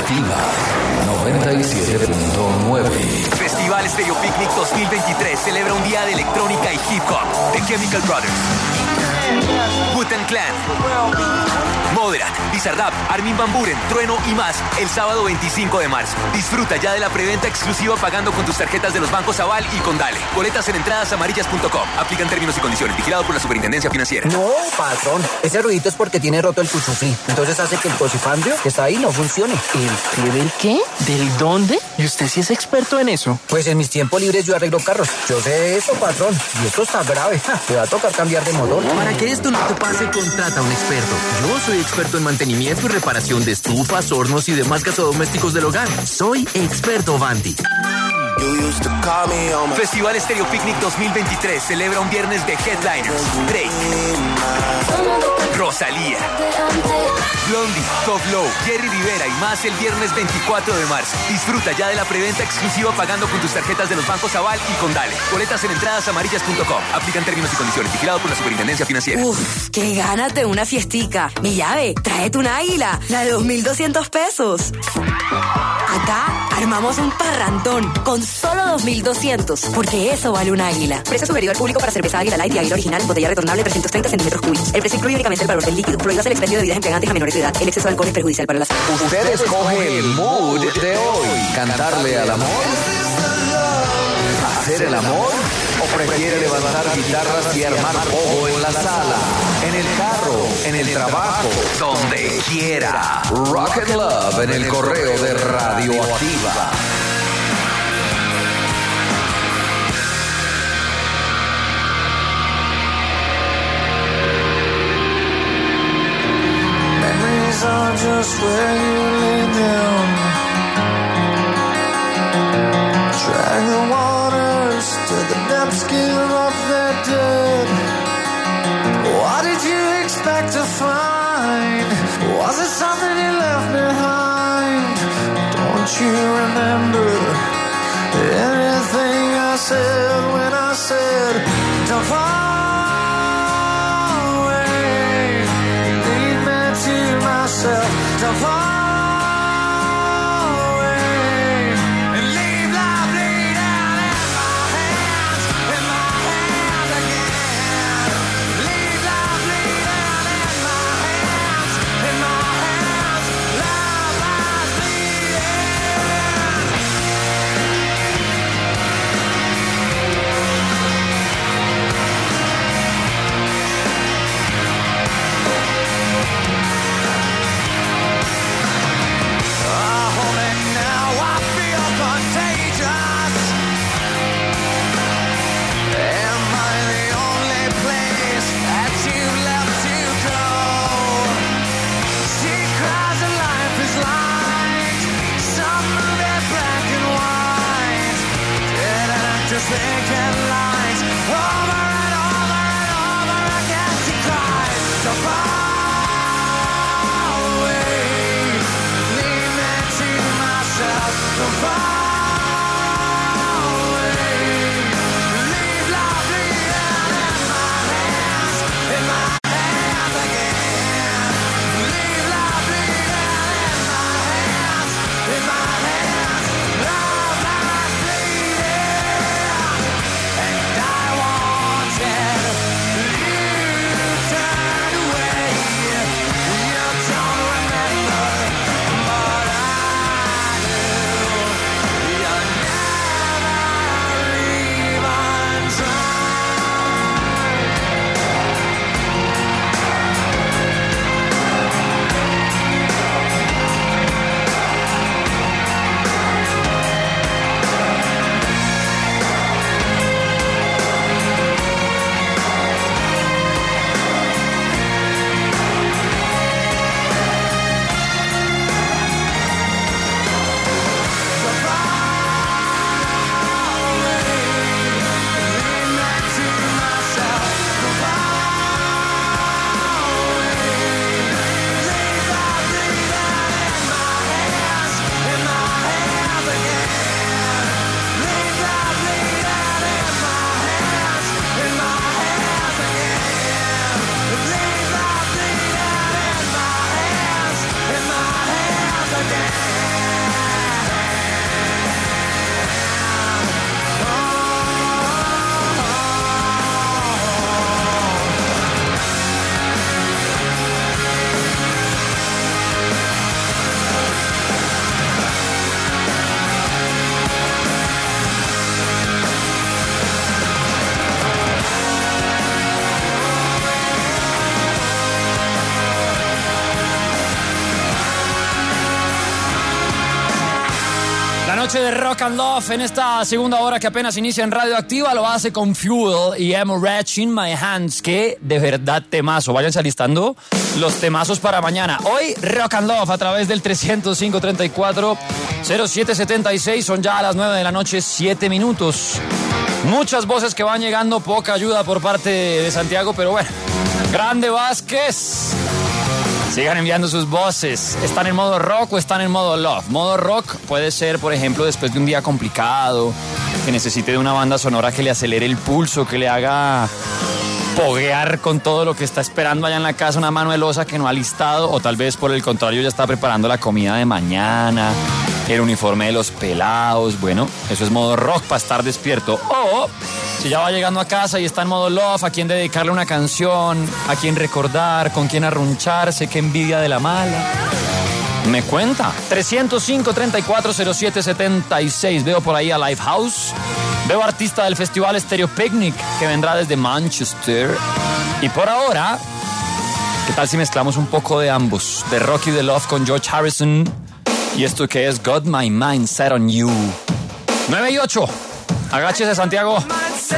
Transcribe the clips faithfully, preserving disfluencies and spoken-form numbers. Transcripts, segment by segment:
Radioactiva noventa y siete punto nueve. Festival Stereo Picnic dos mil veintitrés celebra un día de electrónica y hip hop. The Chemical Brothers, Wu-Tang Clan, Moderat, Bizarrap, Armin van Buuren, Trueno y más el sábado veinticinco de marzo. Disfruta ya de la preventa exclusiva pagando con tus tarjetas de los bancos Aval y Condale. Boletas en entradas amarillas punto com. Aplican términos y condiciones. Vigilado por la Superintendencia Financiera. No, patrón. Ese ruidito es porque tiene roto el cuchuflí. Entonces hace que el cosifambio que está ahí no funcione. ¿El qué del qué? ¿Del dónde? ¿Y usted sí es experto en eso? Pues en mis tiempos libres yo arreglo carros. Yo sé eso, patrón. Y esto está grave. Ja, te va a tocar cambiar de motor. Para que esto no te pase, contrata a un experto. Yo soy experto en mantenimiento y reparación de estufas, hornos y demás gasodomésticos del hogar. Soy Experto Vanti. Festival Stereo Picnic dos mil veintitrés celebra un viernes de headliners. Drake, Rosalía, Blondie, Top Low, Jerry Rivera y más el viernes veinticuatro de marzo. Disfruta ya de la preventa exclusiva pagando con tus tarjetas de los bancos Aval y Condale. Boletas en entradas amarillas punto com. Aplican términos y condiciones. Vigilado por la Superintendencia Financiera. Uf, qué ganas de una fiestica. Mi llave, tráete un águila, la de dos mil doscientos pesos. Acá armamos un parrandón con solo dos mil doscientos, porque eso vale un águila. Precio sugerido al público para cerveza Águila Light y Águila Original, botella retornable trescientos treinta centímetros cúbicos. El precio incluye únicamente el valor del líquido. Prohíbas el expendio de bebidas embriagantes a menores de edad. El exceso de alcohol es perjudicial para la salud. Usted escoge el mood de hoy. ¿Cantarle al amor? ¿Hacer el amor? ¿O prefiere levantar guitarras y armar pogo en la sala, en el carro, en el trabajo, donde quiera? Rock and Love en el correo de Radioactiva. Memories are just where you lay down. Drag the waters to the depths, give up their dead. What did you expect to find? Was it something you left behind? Don't you remember everything I said when I said, don't fall away, leave me to myself, don't fall. noche de Rock and Love en esta segunda hora que apenas inicia en Radioactiva. Lo hace con Fuel y I'm Wretch in My Hands. Que de verdad temazo. Váyanse alistando los temazos para mañana. Hoy Rock and Love a través del trescientos cinco, treinta y cuatro, cero siete setenta y seis. Son ya a las nueve de la noche, siete minutos. Muchas voces que van llegando, poca ayuda por parte de Santiago, pero bueno. Grande Vázquez. Sigan enviando sus voces. ¿Están en modo rock o están en modo love? Modo rock puede ser, por ejemplo, después de un día complicado, que necesite de una banda sonora que le acelere el pulso, que le haga poguear con todo lo que está esperando allá en la casa, una manuelosa que no ha listado, o tal vez por el contrario ya está preparando la comida de mañana, el uniforme de los pelados. Bueno, eso es modo rock para estar despierto. O si ya va llegando a casa y está en modo love, a quién dedicarle una canción, a quién recordar, con quién arruncharse, qué envidia de la mala. Me cuenta. trescientos cinco, treinta y cuatro, cero siete setenta y seis. Veo por ahí a Lifehouse. Veo artista del festival Stereo Picnic, que vendrá desde Manchester. Y por ahora, ¿qué tal si mezclamos un poco de ambos? De rock y de love con George Harrison. Y esto que es Got My Mind Set on You. nueve y ocho. Agáchese, Santiago. I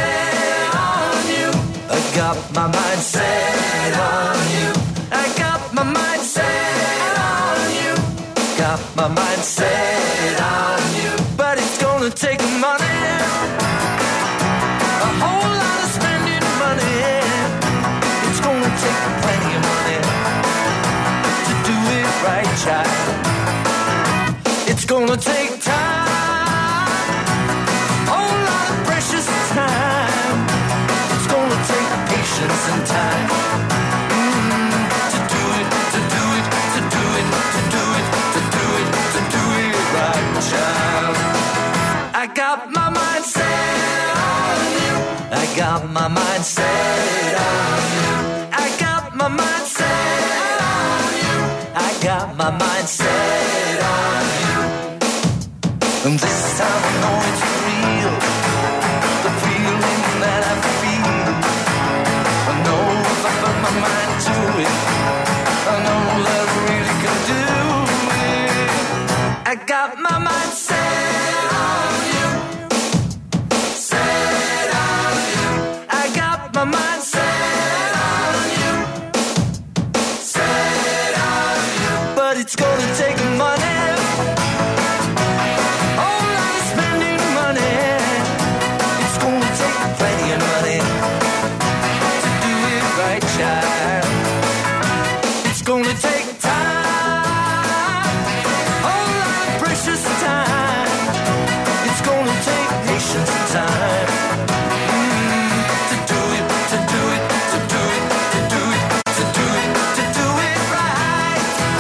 got my mind set on you. I got my mind set on you. Got my mind set on you. But it's gonna take money, a whole lot of spending money. It's gonna take plenty of money to do it right, child. It's gonna take time, whole lot of precious time. It's gonna take patience and time mm, to do it, to do it, to do it, to do it, to do it, to do it right, child. I got my mind set on you. I got my mind set on you. I got my mind set on you. I got my mind set on you. And this time I know it's real, the feeling that I feel. I know if I put my mind to it, I know that I really can do it. I got my mind set on you, set on you. I got my mind set on you, set on you. But it's gonna take money, child. It's gonna take time, whole lot of precious time. It's gonna take patience and time mm, to do it, to do it, to do it, to do it, to do it, to do it right.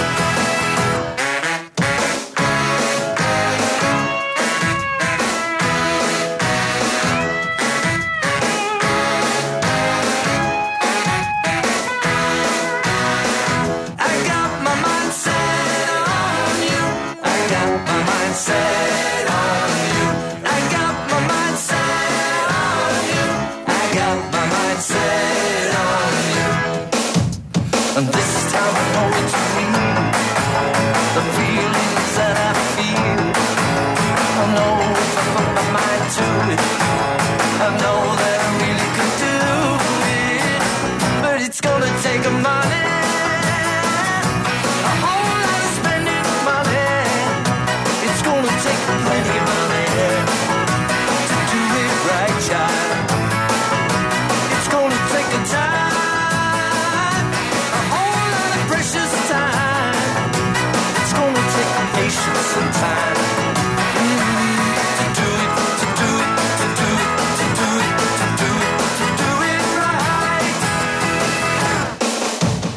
Set on you. I got my mind set on you. I got my mind set on you. And this time I know it's real, the feelings that I feel. I know if I put my mind to it, I know that I really can do it. But it's gonna take a money, plenty of money to do it right, child. It's gonna take a time, a whole lot of precious time. It's gonna take patience and time mm, to do it, to do it, to do it, to do it, to do it, to do it right.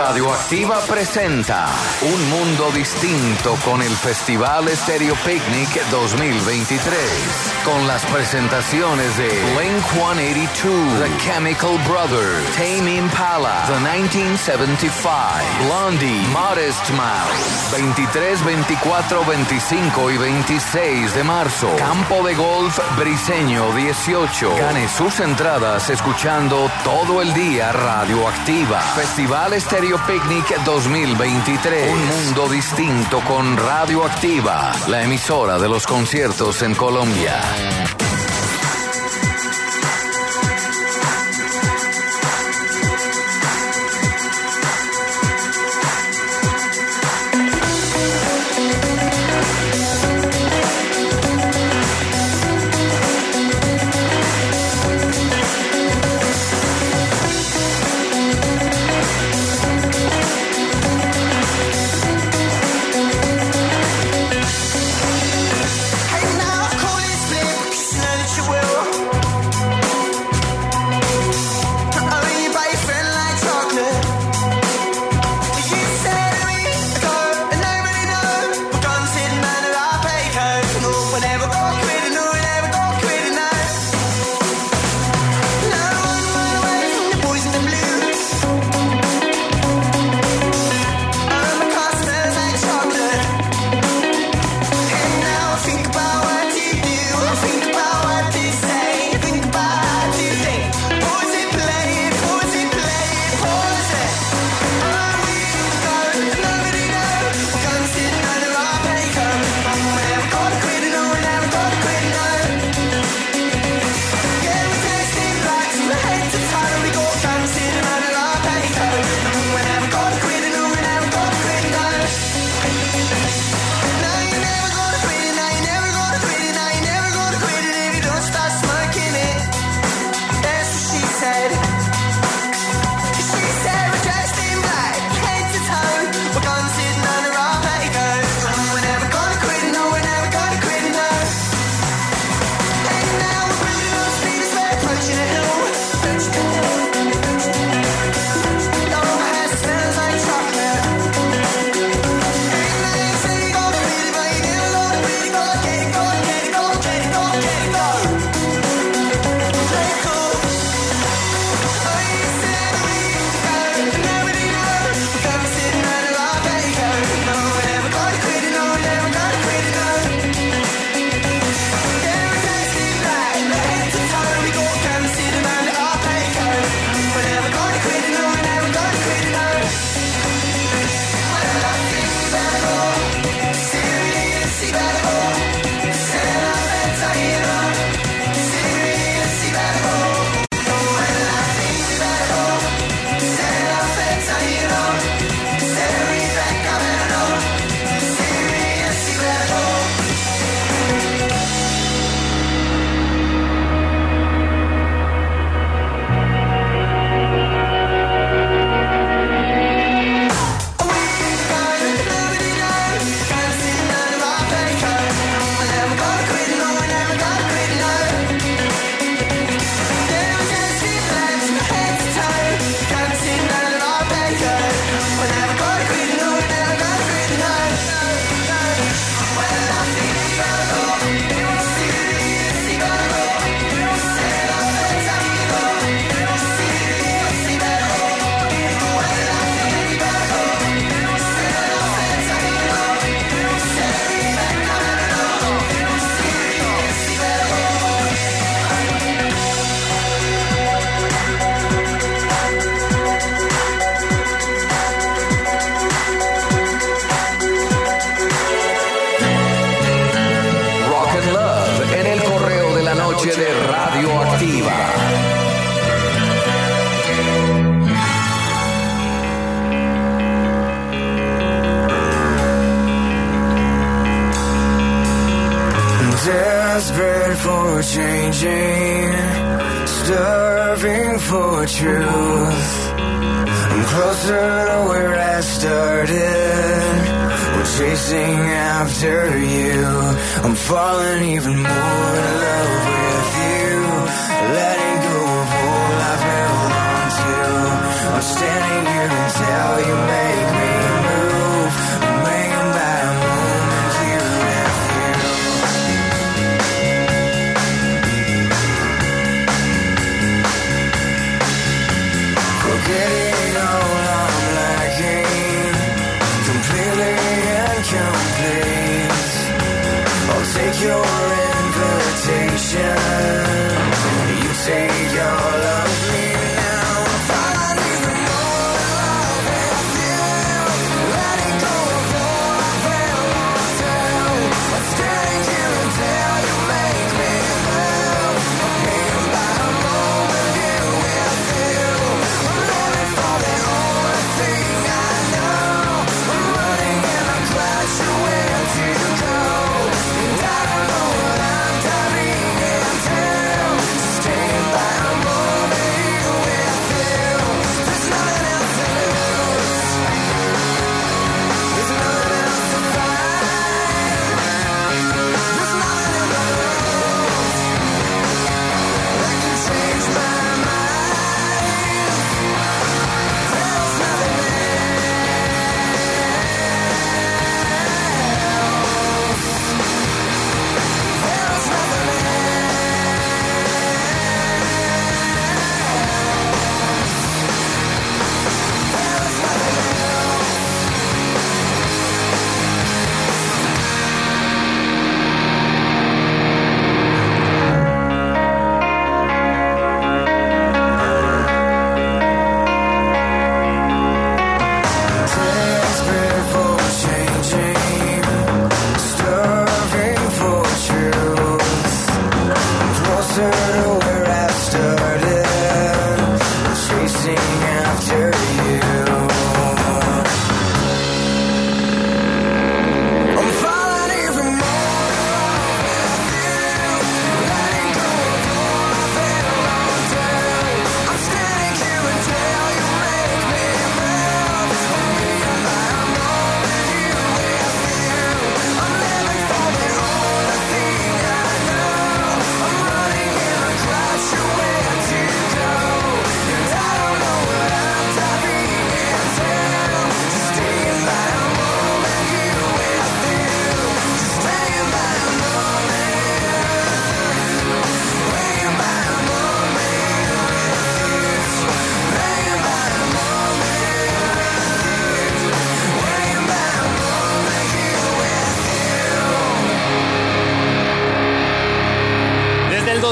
Radioactiva presenta Un Mundo Distinto con el Festival Stereo Picnic dos mil veintitrés. Con las presentaciones de Blink ciento ochenta y dos, The Chemical Brothers, Tame Impala, The nineteen seventy-five, Blondie, Modest Mouse. veintitrés, veinticuatro, veinticinco y veintiséis de marzo. Campo de Golf Briseño dieciocho. Gane sus entradas escuchando todo el día Radioactiva. Festival Stereo Picnic dos mil veintitrés. Un mundo distinto con Radioactiva, la emisora de los conciertos en Colombia. De Radioactiva. Desperate for changing, starving for truth. I'm closer to where I started. We're chasing after you. I'm falling even more in love with you. Letting go of all I've held on to. I'm standing here and tell you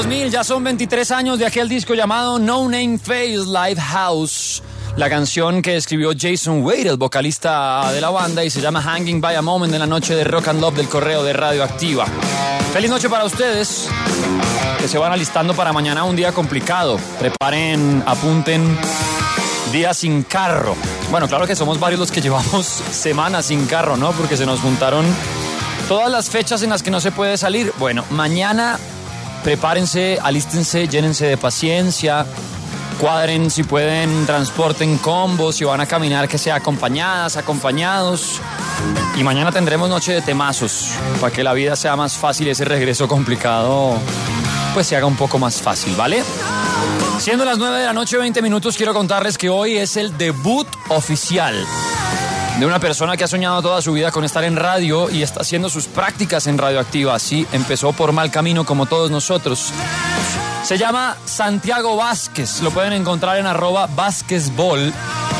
mil, ya son veintitrés años de aquel disco llamado No Name Face Lifehouse. La canción que escribió Jason Wade, el vocalista de la banda, y se llama Hanging by a Moment en la noche de Rock and Love del Correo de Radioactiva. Feliz noche para ustedes que se van alistando para mañana, un día complicado. Preparen, apunten, día sin carro. Bueno, claro que somos varios los que llevamos semanas sin carro, ¿no? Porque se nos juntaron todas las fechas en las que no se puede salir. Bueno, mañana prepárense, alístense, llénense de paciencia, cuadren si pueden, transporten combos, si van a caminar que sea acompañadas, acompañados. Y mañana tendremos noche de temazos, para que la vida sea más fácil y ese regreso complicado pues se haga un poco más fácil, ¿vale? Siendo las nueve de la noche, veinte minutos, quiero contarles que hoy es el debut oficial de una persona que ha soñado toda su vida con estar en radio y está haciendo sus prácticas en Radioactiva. Así empezó por mal camino como todos nosotros. Se llama Santiago Vázquez, lo pueden encontrar en arroba Vázquezbol.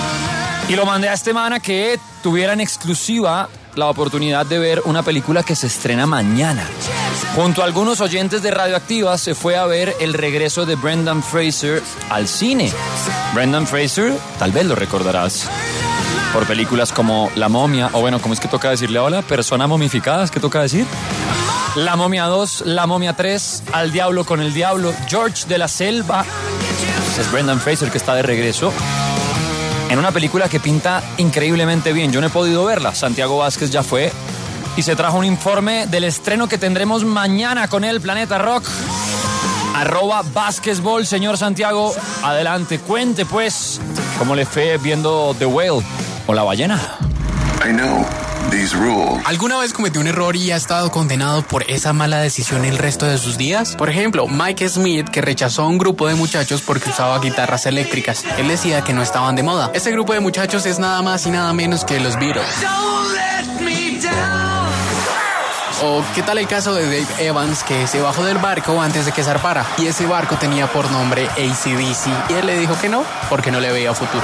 Y lo mandé a este man a que tuviera en exclusiva la oportunidad de ver una película que se estrena mañana. Junto a algunos oyentes de Radioactiva se fue a ver el regreso de Brendan Fraser al cine. Brendan Fraser, tal vez lo recordarás por películas como La Momia, o bueno, ¿cómo es que toca decirle ahora? Persona momificada, ¿es que toca decir? La Momia dos, La Momia tres, Al Diablo con el Diablo, George de la Selva. Es Brendan Fraser que está de regreso en una película que pinta increíblemente bien. Yo no he podido verla, Santiago Vázquez ya fue y se trajo un informe del estreno que tendremos mañana con el Planeta Rock. Arroba Vázquezbol, señor Santiago, adelante, cuente pues cómo le fue viendo The Whale o La Ballena. I know these rules. ¿Alguna vez cometió un error y ha estado condenado por esa mala decisión el resto de sus días? Por ejemplo, Mike Smith, que rechazó a un grupo de muchachos porque usaba guitarras eléctricas. Él decía que no estaban de moda. Este grupo de muchachos es nada más y nada menos que los Beatles. O qué tal el caso de Dave Evans, que se bajó del barco antes de que zarpara, y ese barco tenía por nombre A C D C, y él le dijo que no, porque no le veía futuro.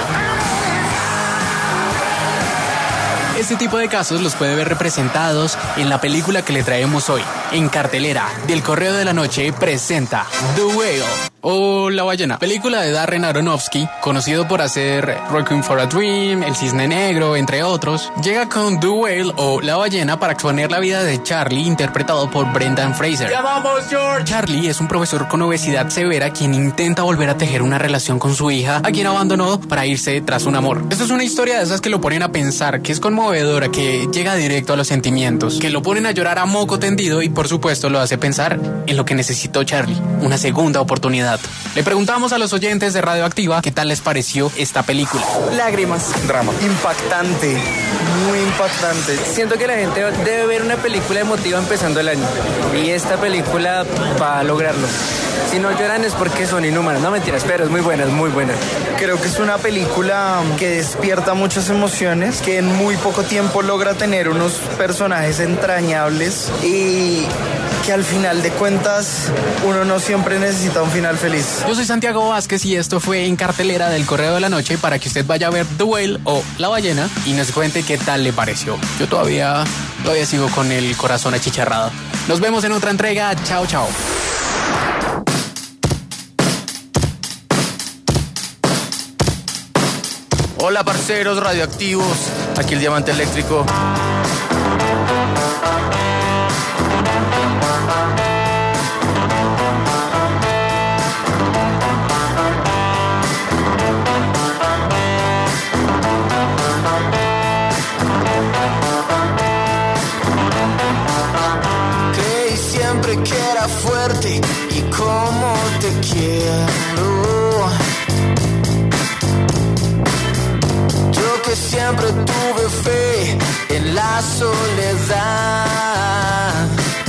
Este tipo de casos los puede ver representados en la película que le traemos hoy. En cartelera, del Correo de la Noche presenta The Whale o La Ballena, película de Darren Aronofsky, conocido por hacer Requiem for a Dream, El Cisne Negro, entre otros. Llega con The Whale o La Ballena para exponer la vida de Charlie, interpretado por Brendan Fraser. ¡Ya vamos, George! Charlie es un profesor con obesidad severa quien intenta volver a tejer una relación con su hija, a quien abandonó para irse tras un amor. Esto es una historia de esas que lo ponen a pensar, que es conmovedora, que llega directo a los sentimientos, que lo ponen a llorar a moco tendido y por supuesto lo hace pensar en lo que necesitó Charlie, una segunda oportunidad. Le preguntamos a los oyentes de Radioactiva qué tal les pareció esta película. Lágrimas. Drama. Impactante. Muy impactante. Siento que la gente debe ver una película emotiva empezando el año. Y esta película va a lograrlo. Si no lloran es porque son inhumanos. No, mentiras, pero es muy buena, es muy buena. Creo que es una película que despierta muchas emociones, que en muy poco tiempo logra tener unos personajes entrañables y que al final de cuentas uno no siempre necesita un final feliz. Yo soy Santiago Vázquez y esto fue en cartelera del Correo de la Noche para que usted vaya a ver The Whale o La Ballena y nos cuente qué tal le pareció. Yo todavía, todavía sigo con el corazón achicharrado. Nos vemos en otra entrega. Chao, chao. Hola parceros radioactivos, aquí el Diamante Eléctrico. Creí siempre que era fuerte y cómo te quiero. Yo que siempre tuve fe en la soledad.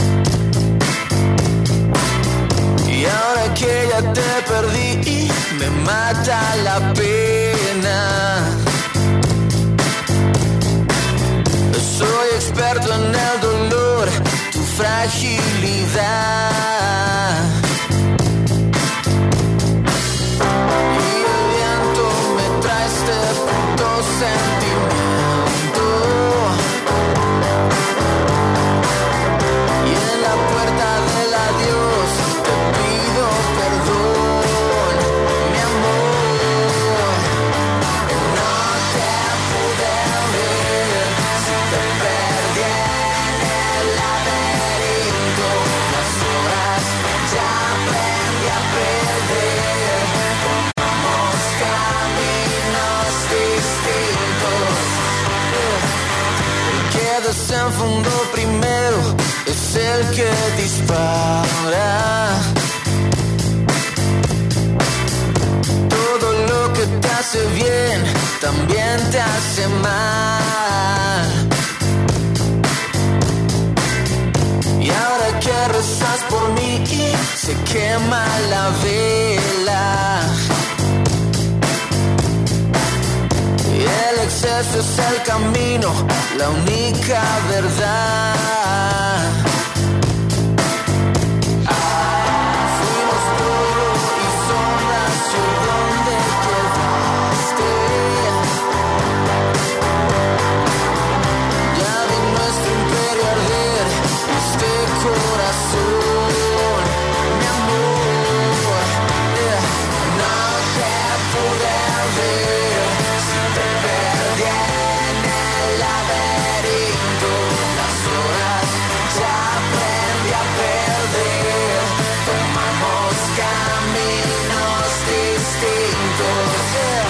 Y ahora que ya te perdí, me mata la pena. Soy experto en el dolor, tu fragilidad. Y el viento me trae este puto sentimiento. Y en la puerta del adiós te pido profundo primero es el que dispara. Todo lo que te hace bien también te hace mal. Y ahora que rezas por mí, se quema la vela. Y el exceso es el camino, la única verdad. Fuimos polvo y sombra hacia donde quedaste. Ya vi nuestro imperio arder, este corazón, mi amor. Yeah. No te pude ver, si te perdí en el laberinto. Las horas ya aprendí a perder, tomamos caminos distintos. Yeah.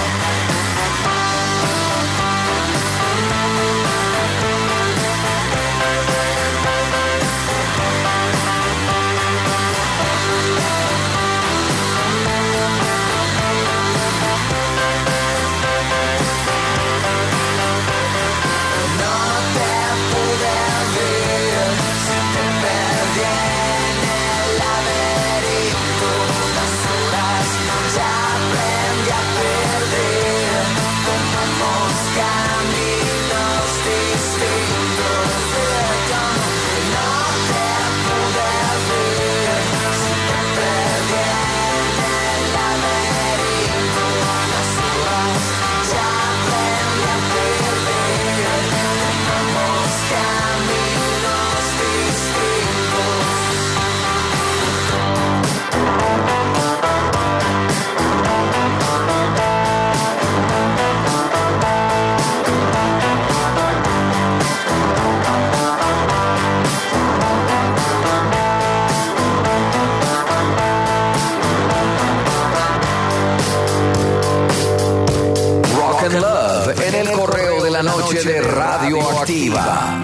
Rock and Love en el correo de la noche de Radioactiva.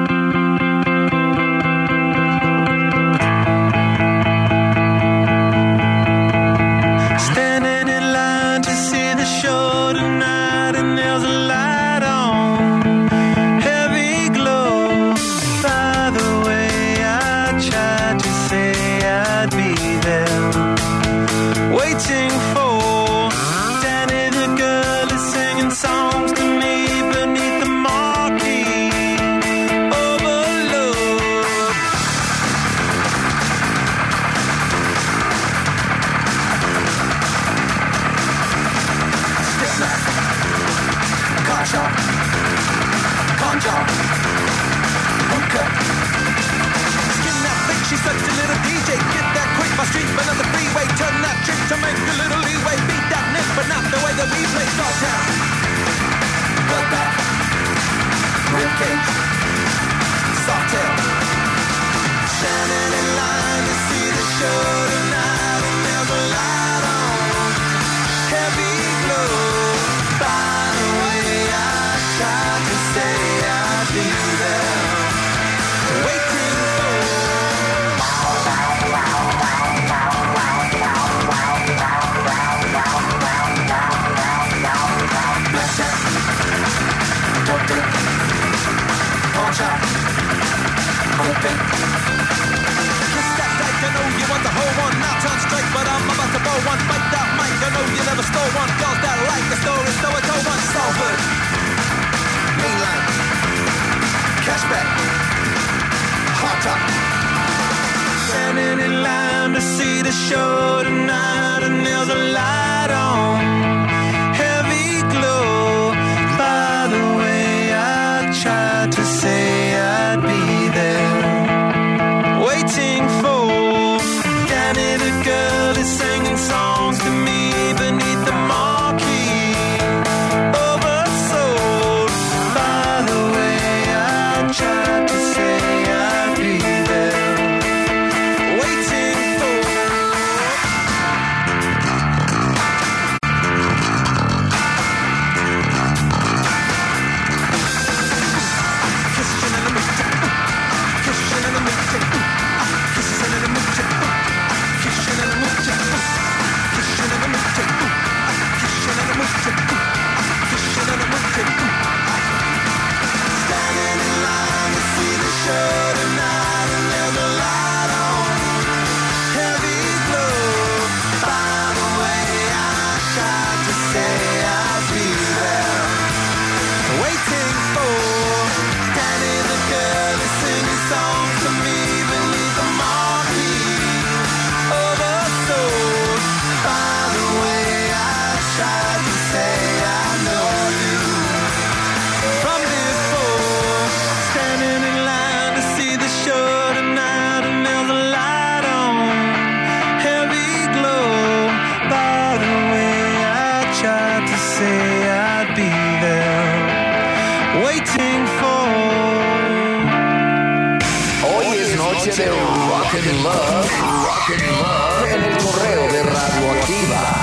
Standing in line to see the show tonight, and there's a light on, heavy glow. By the way, I tried to say I'd be there, waiting for Danny the girl is singing songs to me beneath the marquee. Overload. Concha, concha, hookah. Skin that bitch, she's such a little D J. Get that quick, my street, but on the freeway. Turn that trick to make a little leeway. Beat that nick, but not the way that we play. Sawtown, bloodbath, ribcage, sawtail. Standing in line to see the show tonight, and there's a light on, heavy glow. By the way, I tried to say I'd be there, waiting for. Blackjack, dope, pawn shop, open. Kiss that dyke, I know you want the whole one. Now turn straight, but I'm about to blow one. Bite that mic, I know you never stole one. Girls that like the story, so I told one. Salford, mainline, cashback, hot top. Standing in line to see the show tonight, and there's a light on, heavy glow. By the way, I tried to say I'd be there, waiting for Danny the girl is singing songs say I'd be there, waiting for. Hoy es noche de Rock and Love, Rock and Love en el correo de Radioactiva.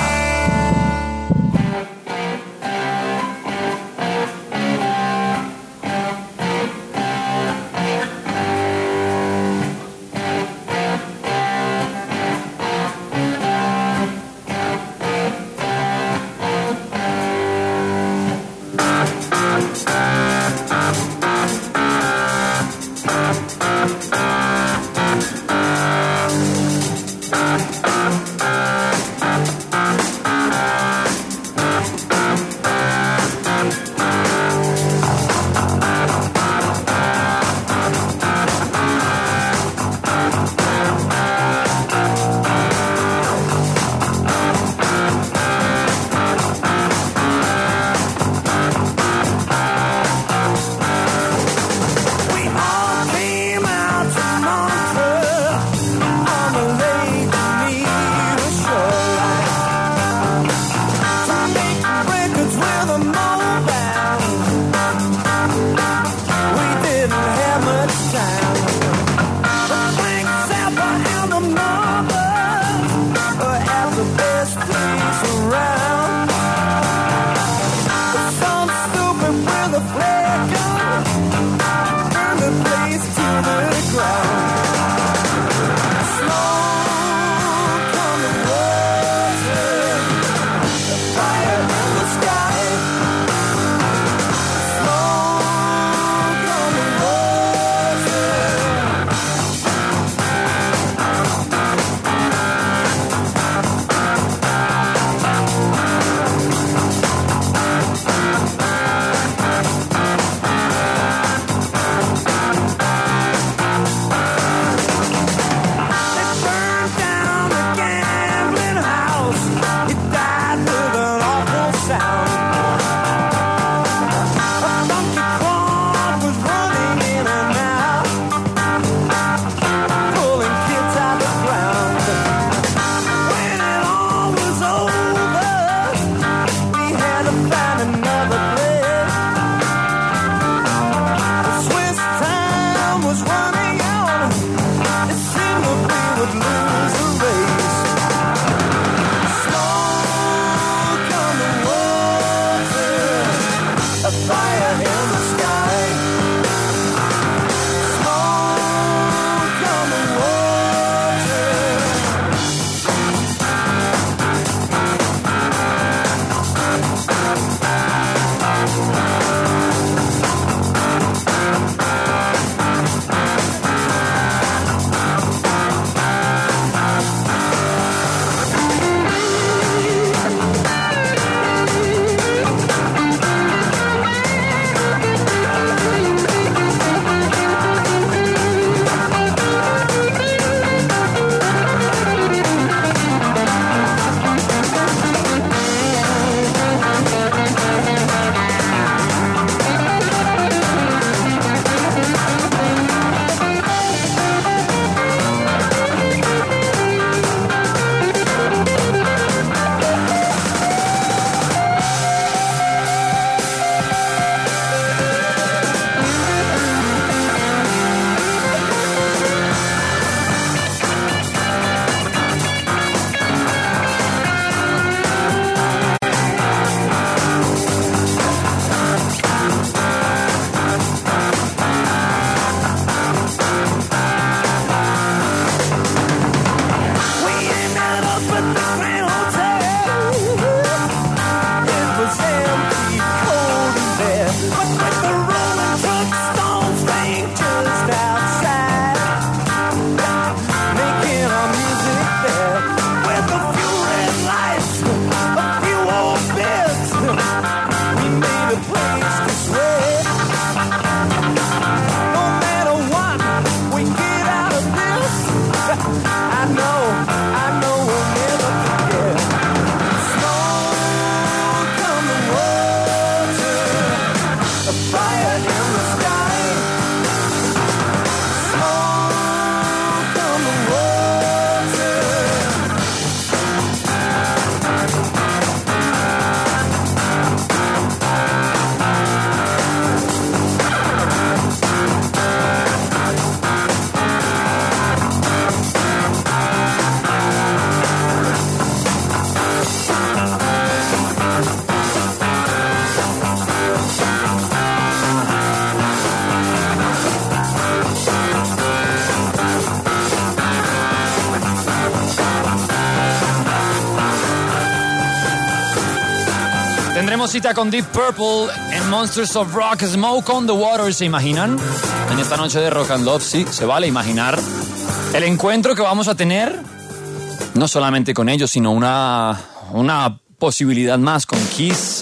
Tendremos cita con Deep Purple en Monsters of Rock, Smoke on the Water, ¿se imaginan? En esta noche de Rock and Love, sí, se vale imaginar el encuentro que vamos a tener, no solamente con ellos, sino una, una posibilidad más con Kiss,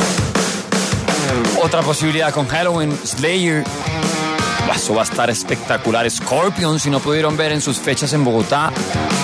otra posibilidad con Halloween, Slayer. Eso va a estar espectacular. Scorpion, si no pudieron ver en sus fechas en Bogotá.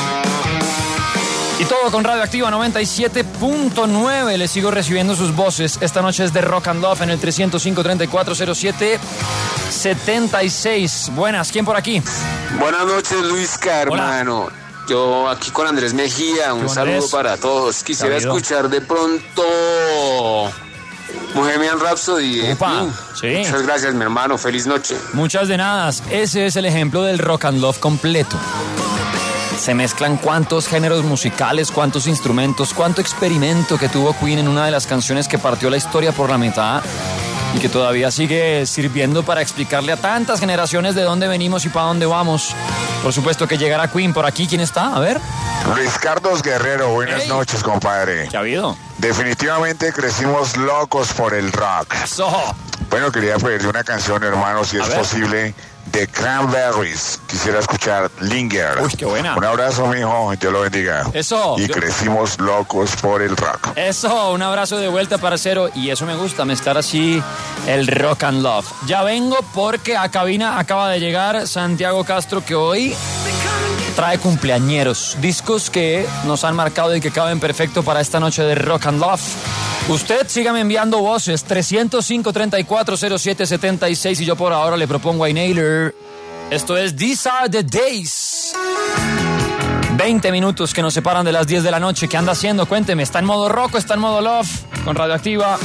Y todo con Radioactiva noventa y siete punto nueve. Les sigo recibiendo sus voces. Esta noche es de Rock and Love en el tres cero cinco, treinta y cuatro cero siete, setenta y seis. Buenas, ¿quién por aquí? Buenas noches, Luisca, hermano. Yo aquí con Andrés Mejía. Un saludo Andrés? para todos. Quisiera Sabido. escuchar de pronto Bohemian Rhapsody. Opa, uh, sí. Muchas gracias, mi hermano. Feliz noche. Muchas de nada. Ese es el ejemplo del Rock and Love completo. Se mezclan cuántos géneros musicales, cuántos instrumentos, cuánto experimento que tuvo Queen en una de las canciones que partió la historia por la mitad y que todavía sigue sirviendo para explicarle a tantas generaciones de dónde venimos y para dónde vamos. Por supuesto que llegará Queen por aquí. ¿Quién está? A ver. Luis Carlos Guerrero, buenas hey. noches, compadre. ¿Qué ha habido? Definitivamente crecimos locos por el rock. Eso. Bueno, quería pedirle una canción, hermano, si a es ver. posible, de Cranberries. Quisiera escuchar Linger. Uy, qué buena. Un abrazo, mijo, Dios lo bendiga. Eso. Y yo... crecimos locos por el rock. Eso, un abrazo de vuelta, parcero. Y eso me gusta, mezclar así el Rock and Love. Ya vengo porque a cabina acaba de llegar Santiago Castro, que hoy trae cumpleañeros, discos que nos han marcado y que caben perfecto para esta noche de Rock and Love. Usted sígame enviando voces, tres cero cinco, treinta y cuatro cero siete, setenta y seis, y yo por ahora le propongo a Inhaler. Esto es These Are the Days. veinte minutos que nos separan de las diez de la noche. ¿Qué anda haciendo? Cuénteme, ¿está en modo rock o está en modo love? Con Radioactiva.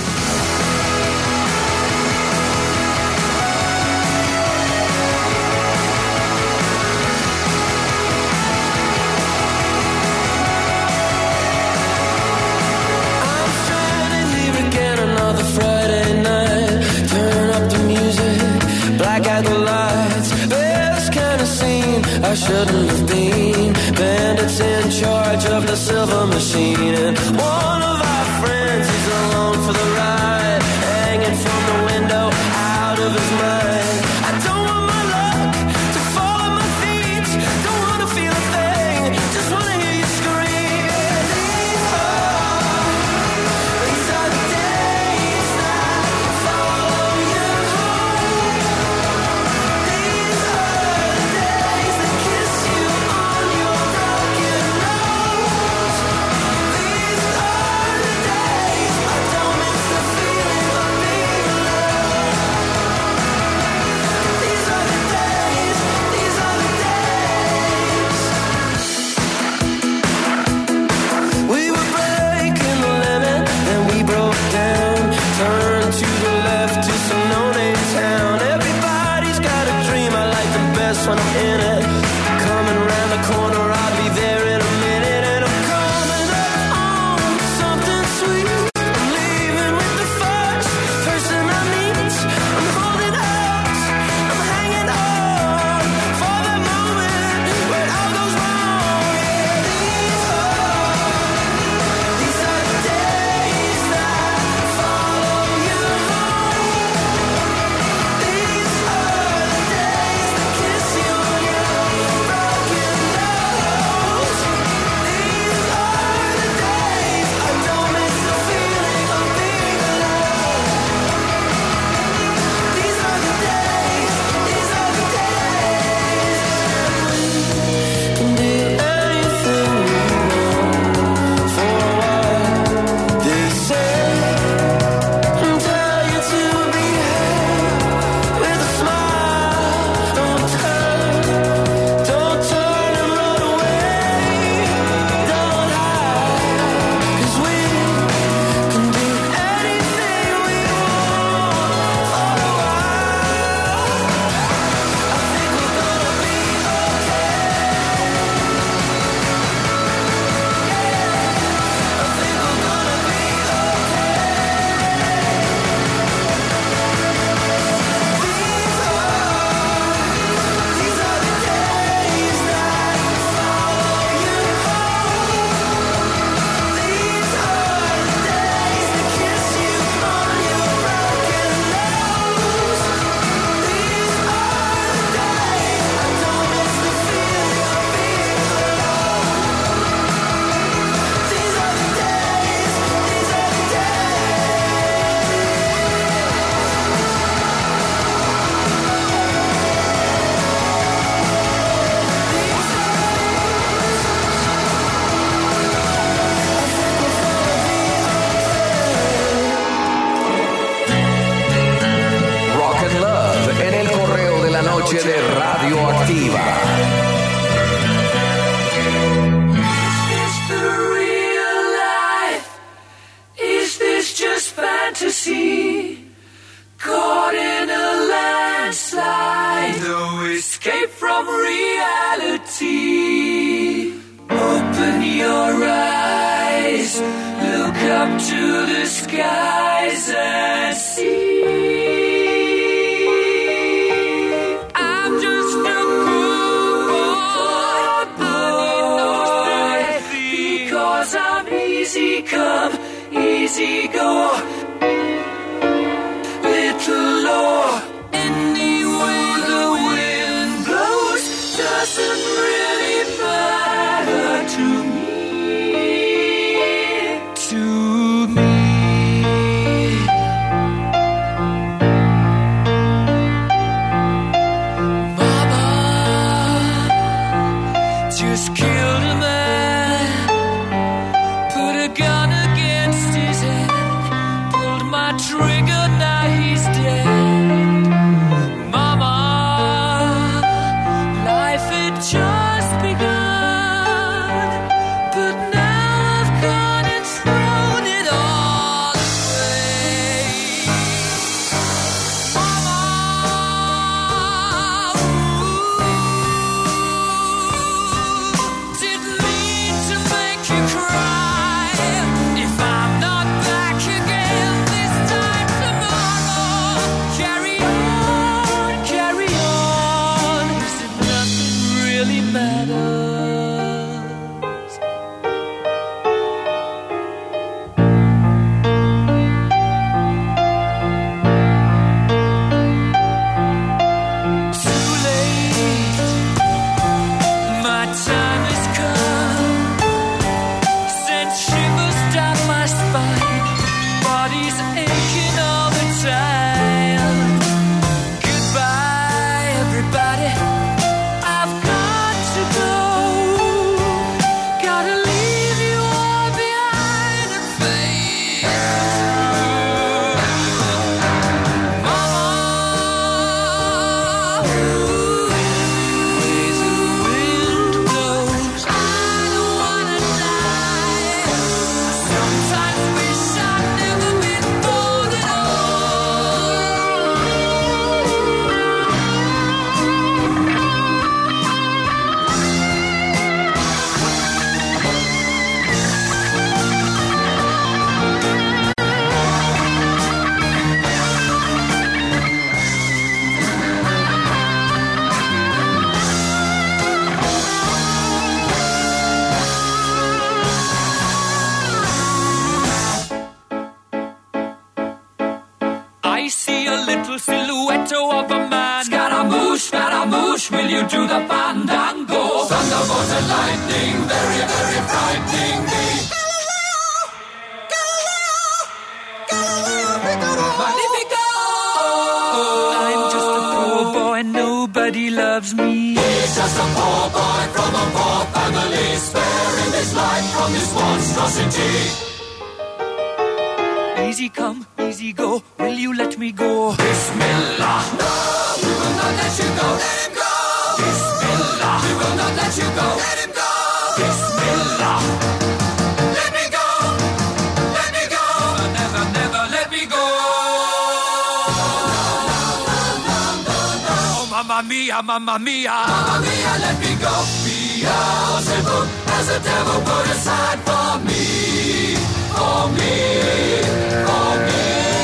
I shouldn't have been. Bandits in charge of the silver machine, and one of our friends is along for the ride, hanging from the window, out of his mind. I don't want my luck to fall on my feet. Don't wanna feel a thing. Just wanna hear you scream. These are, these are the days that follow you home. These are the days that kiss you on your broken nose. These are Radioactiva. Is the real life? Is this just fantasy? Caught in a landslide, no escape from reality. Open your eyes, look up to the skies and see. I'm just a poor boy, because I'm easy come, easy go. Little law, anyway the wind blows doesn't really matter to me, to me. Mama just killed a man, put a gun against his head, pulled my trigger, now he's dead. Mama, life had just begun, but now I've gone and thrown it all away. Mama, ooh, didn't mean to make you cry. If I'm not back again this time tomorrow, carry on, carry on, as if nothing really matters. Too late, my time has come. Sent shivers down my spine, body's aching all the time. Goodbye, everybody, I've got to go. Gotta leave you all behind and face Mama, ooh, ways the wind blows. I don't wanna die. Sometimes wish I'd never been born at I see a little silhouette of a man. Scaramouche, Scaramouche, will you do the fandango? Thunderbolt and lightning, very, very frightening me. Magnifico! I'm just a poor boy, nobody loves me. He's just a poor boy from a poor family, sparing his life from this monstrosity. Easy come, easy go, will you let me go? Bismillah, no, we will not let you go. Let him go. Bismillah, we will not let you go. Let him go. Bismillah, let me go. Let me go. Never, never let me go. Oh, mamma mia, mamma mia, mamma mia, let me go. Beelzebub has a devil put aside for me, for me, for me.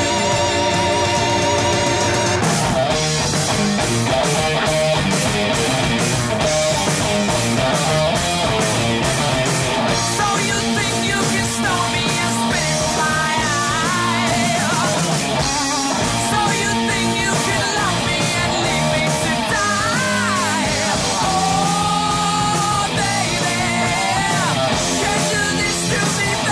So you think you can stone me and spit in my eye? So you think you can love me and leave me to die? Oh, baby, can't do this to me, baby.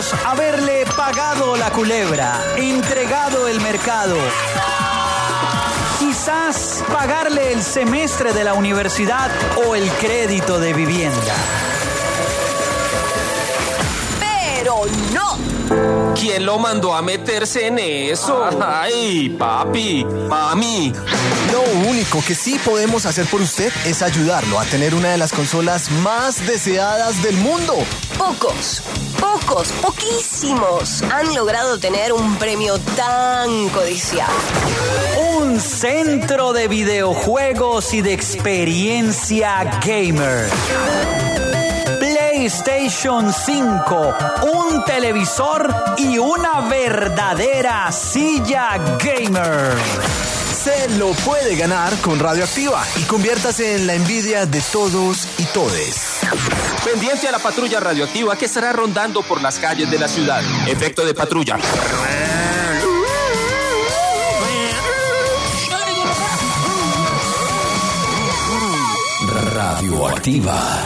años haberle pagado la culebra, entregado el mercado. Quizás pagarle el semestre de la universidad o el crédito de vivienda. Pero no. ¿Quién lo mandó a meterse en eso? Ay, papi, mami. Lo único que sí podemos hacer por usted es ayudarlo a tener una de las consolas más deseadas del mundo. Pocos, pocos, poquísimos han logrado tener un premio tan codiciado. Un centro de videojuegos y de experiencia gamer. PlayStation cinco, un televisor y una verdadera silla gamer. Se lo puede ganar con Radioactiva y conviértase en la envidia de todos y todes. Pendiente a la patrulla radioactiva que estará rondando por las calles de la ciudad. Efecto de patrulla. Radioactiva.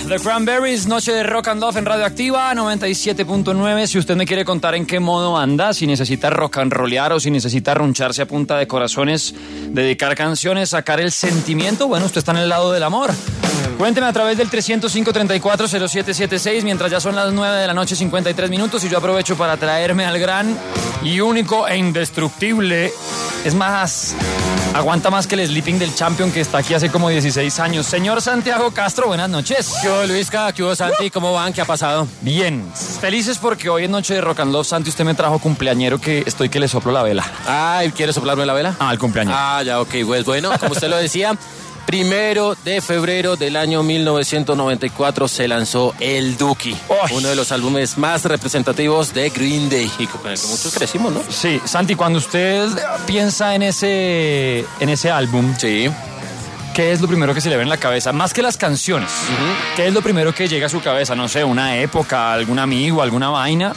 The Cranberries, noche de rock and love en Radioactiva noventa y siete punto nueve. Si usted me quiere contar en qué modo anda, si necesita rock and rollear o si necesita runcharse a punta de corazones, dedicar canciones, sacar el sentimiento, bueno, usted está en el lado del amor. Cuénteme a través del tres cero cinco, tres cuatro cero siete siete seis, mientras ya son las nueve de la noche, cincuenta y tres minutos, y yo aprovecho para traerme al gran y único e indestructible. Es más, aguanta más que el sleeping del champion que está aquí hace como dieciséis años. Señor Santiago Castro, buenas noches. ¿Qué hubo, Luisca? ¿Qué hubo, Santi? ¿Cómo van? ¿Qué ha pasado? Bien, felices porque hoy es noche de rock and love. Santi, usted me trajo cumpleañero que estoy que le soplo la vela. Ay, ¿quiere soplarme la vela? Ah, el cumpleañero. Ah, ya, ok, pues bueno, como usted lo decía, primero de febrero del año mil novecientos noventa y cuatro se lanzó El Dookie, oh, uno de los álbumes más representativos de Green Day y con el que muchos crecimos, ¿no? Sí, Santi, cuando usted piensa en ese, en ese álbum, sí, ¿qué es lo primero que se le ve en la cabeza? Más que las canciones, uh-huh. ¿Qué es lo primero que llega a su cabeza? No sé, una época, algún amigo, alguna vaina.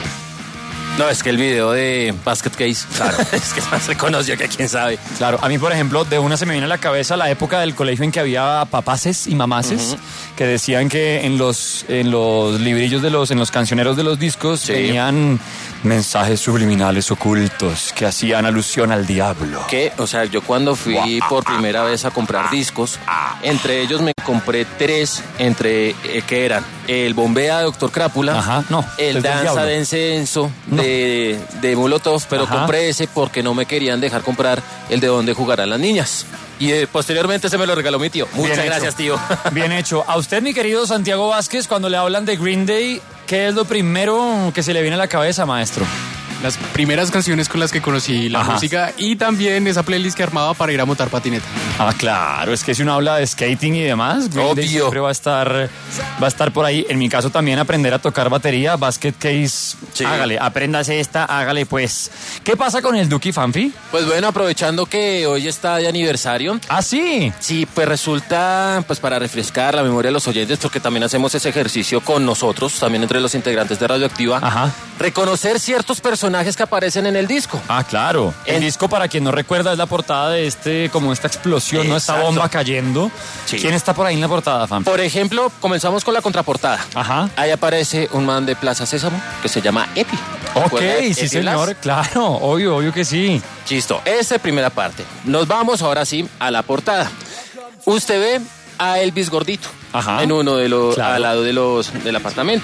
No, es que el video de Basket Case, claro, es que es más reconocido que quién sabe. Claro, a mí, por ejemplo, de una se me viene a la cabeza la época del colegio en que había papaces y mamaces, uh-huh. que decían que en los, en los librillos de los, en los cancioneros de los discos, sí, tenían mensajes subliminales ocultos que hacían alusión al diablo. ¿Qué? O sea, yo cuando fui por primera vez a comprar discos, entre ellos me compré tres, entre, eh, que eran el Bombea de Doctor Crápula, ajá, no, el Danza de Incenso no. de, de Molotov, pero ajá, compré ese porque no me querían dejar comprar el de Donde Jugarán las Niñas. Y eh, posteriormente se me lo regaló mi tío. Muchas Bien gracias, hecho. tío. Bien hecho. A usted, mi querido Santiago Vázquez, cuando le hablan de Green Day, ¿qué es lo primero que se le viene a la cabeza, maestro? Las primeras canciones con las que conocí la Ajá. música y también esa playlist que armaba para ir a montar patineta. Ah, claro, es que si uno habla de skating y demás, Green Day siempre va a estar va a estar por ahí. En mi caso también aprender a tocar batería, Basket Case, sí. Hágale, apréndase esta, hágale pues. ¿Qué pasa con el Dookie, Fanfi? Pues bueno, aprovechando que hoy está de aniversario. ¿Ah, sí? Sí, pues resulta, pues para refrescar la memoria de los oyentes, porque también hacemos ese ejercicio con nosotros, también entre los integrantes de Radioactiva. Ajá. Reconocer ciertos personajes que aparecen en el disco. Ah, claro. El, el disco, para quien no recuerda, es la portada de este, como esta explosión, ¿no? Esta bomba cayendo. Sí. ¿Quién está por ahí en la portada, Fan? Por ejemplo, comenzamos con la contraportada. Ajá. Ahí aparece un man de Plaza Sésamo que se llama Epi. Ok, sí, señor, Blas? Claro, obvio, obvio que sí. Listo, esa es primera parte. Nos vamos ahora sí a la portada. Usted ve a Elvis gordito. Ajá. En uno de los, claro, al lado de los, del apartamento.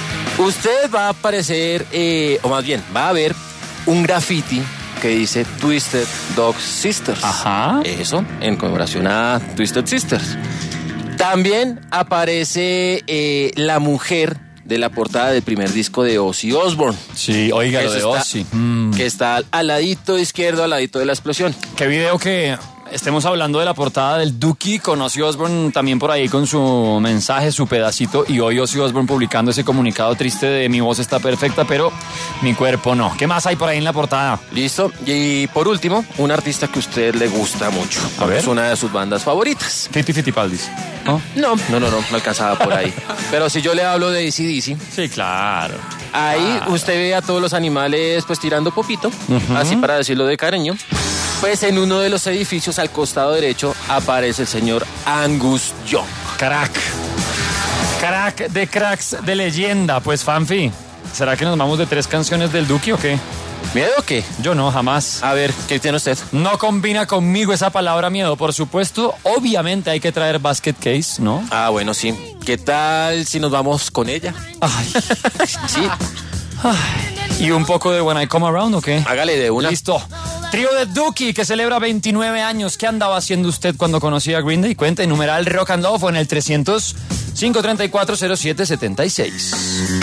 Usted va a aparecer, eh, o más bien, va a ver un graffiti que dice Twisted Dog Sisters. Ajá. Eso, en conmemoración a Twisted Sisters. También aparece eh, la mujer de la portada del primer disco de Ozzy Osbourne. Sí, oiga, lo de está, Ozzy. Mm. Que está al ladito izquierdo, al ladito de la explosión. Qué video que... Estemos hablando de la portada del Dookie, con Ozzy Osbourne también por ahí con su mensaje, su pedacito, y hoy Ozzy Osbourne publicando ese comunicado triste de mi voz está perfecta, pero mi cuerpo no. ¿Qué más hay por ahí en la portada? Listo. Y por último, un artista que a usted le gusta mucho. A ver. Es una de sus bandas favoritas. Fiti Fitipaldis. ¿No? No, no, no, no, no alcanzaba por ahí. Pero si yo le hablo de A C D C. Sí, claro. Ahí ah. usted ve a todos los animales pues tirando popito, uh-huh, así para decirlo de cariño. Pues en uno de los edificios al costado derecho aparece el señor Angus Young. Crack. Crack de cracks de leyenda. Pues, Fanfi, ¿será que nos vamos de tres canciones del Dookie o qué? ¿Miedo o qué? Yo no, jamás. A ver, ¿qué tiene usted? No combina conmigo esa palabra miedo, por supuesto. Obviamente hay que traer Basket Case, ¿no? Ah, bueno, sí. ¿Qué tal si nos vamos con ella? Ay. Sí. Ay. ¿Y un poco de When I Come Around o qué? Hágale de una. Listo. Trío de Dookie, que celebra veintinueve años. ¿Qué andaba haciendo usted cuando conocía a Green Day? Cuenta en numeral Rock and Love o en el trescientos, cinco treinta y cuatro, cero siete setenta y seis.